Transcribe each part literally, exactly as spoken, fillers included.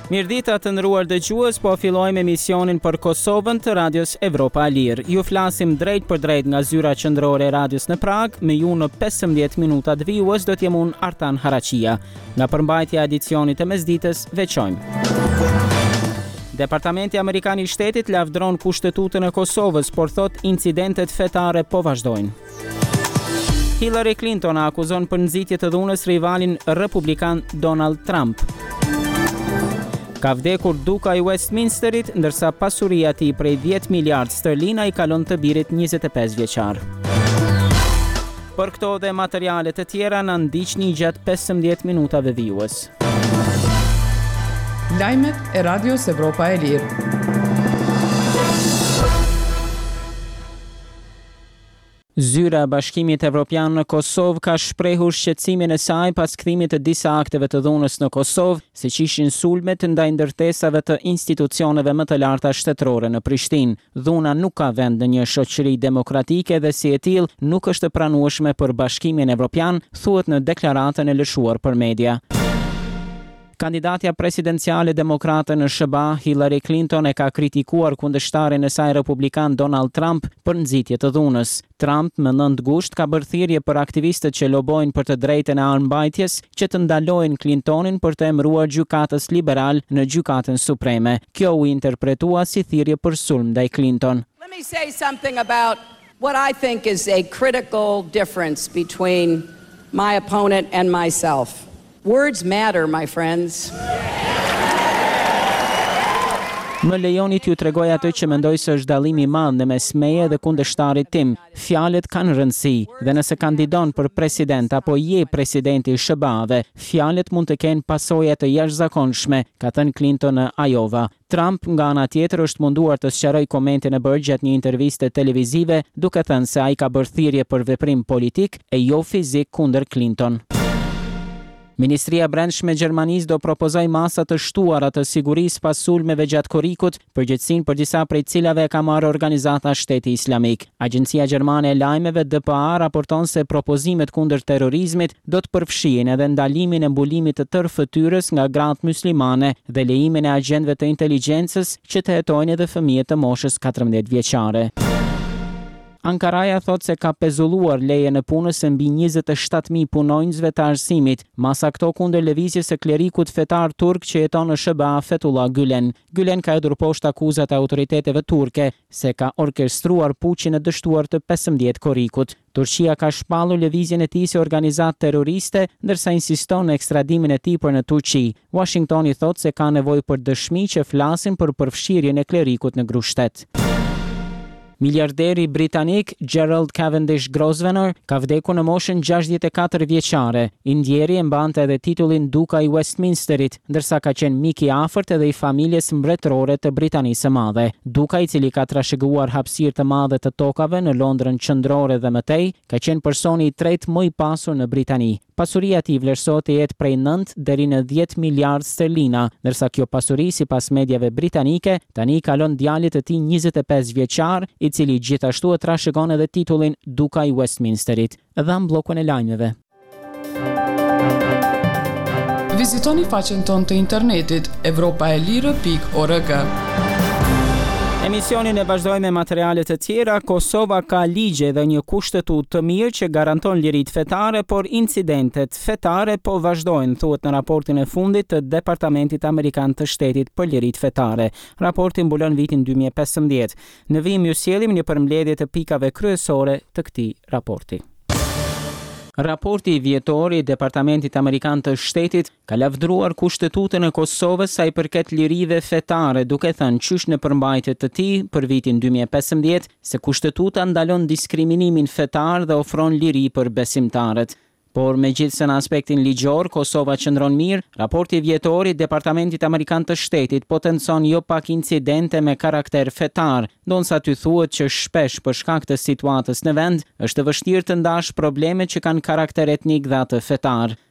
Mirdita të nderuar dëgjues, po fillojmë emisionin për Kosovën të Radios Evropa e Lirë. Ju flasim drejt për drejt nga zyra qendrore e radios në Prag, me ju në pesëmbëdhjetë minutat vijues do t'jem unë Artan Haraqia. Nga përmbajtja e edicionit të mesditës, veçojmë. Departamenti Amerikan i Shtetit lavdron kushtetutën e Kosovës, por thot incidentet fetare po vazhdojnë. Hillary Clinton akuzon për nxitje të dhunës rivalin republikan Donald Trump. Ka vdekur duka i Westminsterit, ndërsa pasuria e tij prej dhjetë miliardë sterlina i kalon të birit njëzet e pesë vjeçar. Për këto dhe materiale të tjera na ndiqni gjatë pesëmbëdhjetë minutave vijues. Lajmet e Radios Evropa e Lirë. Zyra e Bashkimit Evropian në Kosovë ka shprehur shqetësimin e saj pas kthimit të disa akteve të dhunës në Kosovë, siç ishin sulmet ndaj ndërtesave të institucioneve më të larta shtetërore në Prishtinë. Dhuna nuk ka vend në një shoqëri demokratike dhe si e tillë nuk është e pranueshme për Bashkimin Evropian, thuhet në deklaratën e lëshuar për media. Kandidatja presidenciale demokrate në S B A, Hillary Clinton, e ka kritikuar kundërshtarin e saj republikan Donald Trump për nxitje të dhunës. Trump më nëntë gusht ka bërë thirrje për aktivistët që lobojnë për të drejtën e armbajtjes që të ndalojnë Clintonin për të emëruar gjykatës liberal në gjykatën supreme. Kjo u interpretua si thirrje për sulm ndaj Clinton. Let me say something about what I think is a critical difference between my opponent and myself. Words matter, my friends. Më lejoni t'ju tregoj atë që mendoj se është dallimi i madh mes meje dhe kundërshtarit tim. Fjalët kanë rëndësi dhe nëse kandidon për president apo je presidenti i S B A-ve, fjalët mund të kenë pasoja të jashtëzakonshme, ka thënë Clinton në Iowa. Trump nga ana tjetër është munduar të sqarojë komentin e bërë gjatë një interviste televizive, duke thënë se ai ka bërë thirrje për veprim politik e jo fizik kundër Clinton. Ministria e Brendshme e Gjermanisë do propozoj masa të shtuara të sigurisë pas sulmeve gjatë korrikut, përgjegjësinë për disa prej cilave e ka marrë organizata Shteti Islamik. Agjencia Gjermane e Lajmeve D P A raporton se propozimet kundër terrorizmit do të përfshihen edhe ndalimin e mbulimit të tërë fytyrës nga gratë muslimane dhe lejimin e agjentëve të inteligjencës që të hetojnë edhe fëmijët të moshës katërmbëdhjetë vjeçare. Ankaraja thot se ka pezulluar leje në punës së mbi njëzet e shtatë mijë punonjësve të arsimit, masa këto kundër lëvizjes së klerikut fetar turk që jeton në S B A, Fethullah Gülen. Gülen ka hedhur poshtë akuzat e autoriteteve turke se ka orkestruar puçin e dështuar të pesëmbëdhjetë korrikut. Turqia ka shpallur lëvizjen e tij si organizatë terroriste, ndërsa insiston në ekstradimin e tij për në Turqi. Washingtoni thot se ka nevojë për dëshmi që flasin për përfshirjen e klerikut në grushtet. Miliarderi britanik Gerald Cavendish Grosvenor ka vdekur në moshën gjashtëdhjetë e katër vjeçare. I ndjeri e mbante edhe titullin Duka i Westminsterit, ndërsa ka qenë mik i afërt edhe i familjes mbretërore të Britanisë së Madhe. Duka, i cili ka trashëguar hapësirë të madhe të tokave në Londrën qendrore dhe mëtej, ka qenë personi i tretë më i pasur në Britani. Pasuria e tij vlerësohet të jetë prej nëntë deri në dhjetë miliardë sterlina, ndërsa kjo pasuri sipas mediave britanike tani i kalon djalit të tij njëzet e pesë vjeçar, i cili gjithashtu e trashëgon edhe titullin Duka i Westminsterit. Dhe në bllokun e lajmeve. Vizitoni faqen tonë të internetit evropaelire pikë org. Emisionin e vazhdojmë me materiale të tjera. Kosova ka ligje dhe një kushtetutë të mirë që garanton liritë fetare, por incidentet fetare po vazhdojnë, thuhet në raportin e fundit të Departamentit Amerikan të Shtetit për liritë fetare. Raporti mbulon vitin dy mijë e pesëmbëdhjetë. Në vim ju sjellim një përmbledhje të pikave kryesore të këtij raporti. Raporti vjetor i Departamentit Amerikan të Shtetit ka lavdruar kushtetutën e Kosovës sa i përket lirive fetare, duke thënë qysh në përmbajtje të tij për vitin dy mijë e pesëmbëdhjetë se kushtetuta ndalon diskriminimin fetar dhe ofron liri për besimtarët. Por megjithse në aspektin ligjor Kosova qëndron mirë, raporti vjetor i Departamentit Amerikan të Shtetit potencon jo pak incidente me karakter fetar, ndonsa ty thuhet që shpesh për shkak të situatës në vend është vështirë të ndash probleme që kanë karakter etnik dhe atë fetar.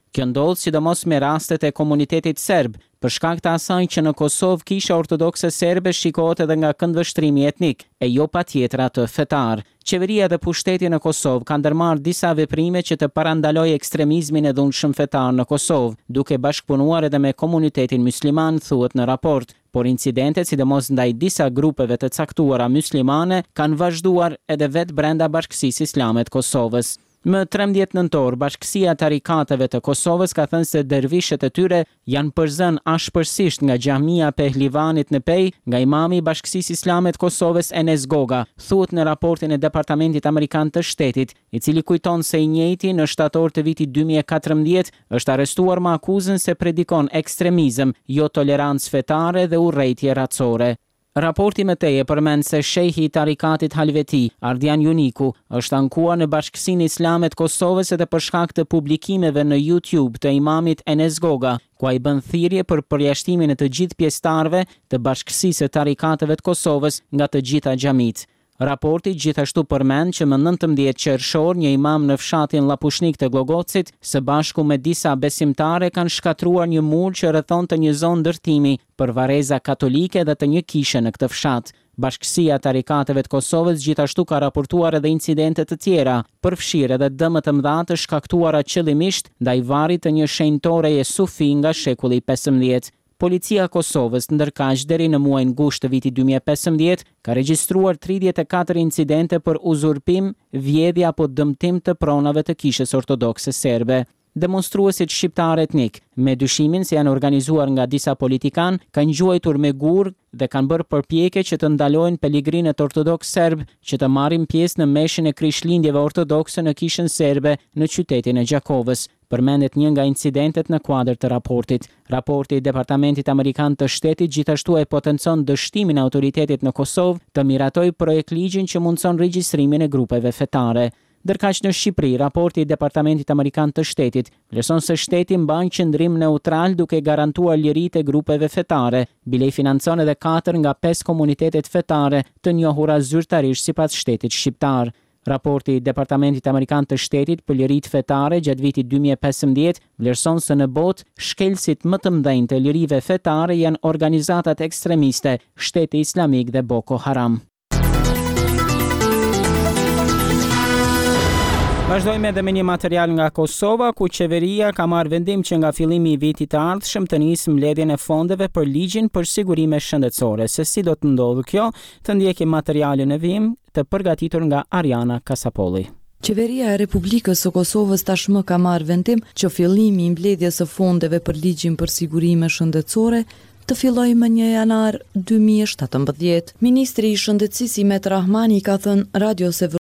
Kjo ndodh sidomos me rastet e komunitetit serb, për shkak të asaj që në Kosovë kisha ortodokse serbe shikohet edhe nga këndvështrimi etnik, e jo patjetër atë fetar. Qeveria dhe pushteti në Kosovë kanë ndërmarrë disa veprime që të parandalojë ekstremizmin e dhunshëm fetar në Kosovë, duke bashkëpunuar edhe me komunitetin musliman, thuhet në raport. Por incidentet, sidomos ndaj disa grupeve të caktuara muslimane, kanë vazhduar edhe vetë brenda Bashkësisë Islame të Kosovës. Më trembëdhjetë nëntor, Bashkësia e Tarikateve të Kosovës ka thënë se dervishët e tyre janë përzënë ashpërsisht nga Xhamia Pehlivanit në Pej, nga imami i Bashkësisë Islame të Kosovës Enes Goga, thuhet në raportin e Departamentit Amerikan të Shtetit, i cili kujton se i njëjti në shtator të vitit dy mijë e katërmbëdhjetë është arrestuar me akuzën se predikon ekstremizëm, jo tolerancë fetare dhe urrejtje racore. Raporti më tej e përmend se shehi i tarikatit Halveti, Ardian Juniku, është ankuar në Bashkësinë Islame të Kosovës edhe për shkak të publikimeve në YouTube të imamit Enes Goga, ku ai bën thirrje për përjashtimin e të gjithë pjesëtarëve të Bashkësisë së Tarikateve të Kosovës nga të gjitha xhamit. Raporti gjithashtu përmend që më nëntëmbëdhjetë qershor një imam në fshatin Llapushnik të Glogocit, së bashku me disa besimtare kanë shkatruar një mur që rrethonte një zonë ndërtimi për varreza katolike dhe të një kishe në këtë fshat. Bashkësia e Tarikateve të Kosovës gjithashtu ka raportuar edhe incidente të tjera, përfshirë edhe dëmë të mëdha të shkaktuara qëllimisht ndaj varrit të një shenjtoreje sufi nga shekulli i pesëmbëdhjetë. Policia e Kosovës ndërkaq deri në muajin gusht të vitit dy mijë e pesëmbëdhjetë ka regjistruar tridhjetë e katër incidente për uzurpim, vjedhje apo dëmtim të pronave të kishës ortodokse serbe. Demonstruesit shqiptar etnik, me dyshimin se janë organizuar nga disa politikan, kanë gjuajtur me gur dhe kanë bërë përpjekje që të ndalojnë peligrinët ortodoks serb që të marrin pjesë në meshin e krishtlindjeve ortodokse në kishën serbe në qytetin e Gjakovës. Përmendet një nga incidentet në kuadër të raportit. Raporti i Departamentit Amerikan të Shtetit gjithashtu e potencon dështimin e autoritetit në Kosovë të miratojë projektligjin që mundson regjistrimin e grupeve fetare. Ndërkaq në Shqipëri, raporti i Departamentit Amerikan të Shtetit vlerëson se shteti mban qëndrim neutral duke garantuar liritë e grupeve fetare. Bile i financon edhe katër nga pesë komunitetet fetare të njohura zyrtarisht sipas shtetit shqiptar. Raporti i Departamentit Amerikan të Shtetit për liritë fetare gjatë vitit dy mijë e pesëmbëdhjetë vlerëson se në botë shkelësit më të mëdhenj të lirive fetare janë organizatat ekstremiste, Shteti Islamik dhe Boko Haram. Vazhdojmë edhe me një material nga Kosova, ku qeveria ka marrë vendim që nga fillimi i vitit të ardhshëm të nisë mbledhjen e fondeve për ligjin për sigurime shëndetësore. Se si do të ndodhë kjo, të ndjekim materialin e vim të përgatitur nga Ariana Kasapolli. Qeveria e Republikës së Kosovës tashmë ka marrë vendim që fillimi i mbledhjes së fondeve për ligjin për sigurime shëndetësore të filloj më një janar dy mijë e shtatëmbëdhjetë. Ministri i Shëndetësisë Imet Rahmani ka thënë Radio